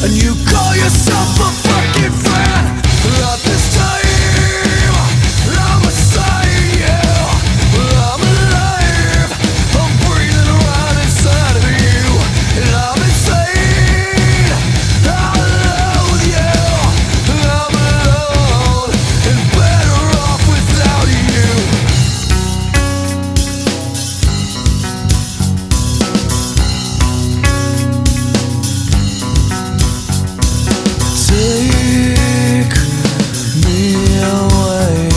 and you call yourself a fucking friend. But this time I'm beside you. I'm alive, I'm breathing around inside of you, and I'm insane. I love you, I'm alone and better off without you. Take me away.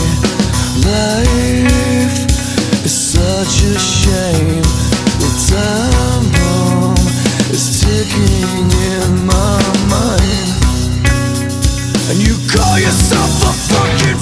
Life is such a shame. The time bomb is ticking in my mind, and you call yourself a fucking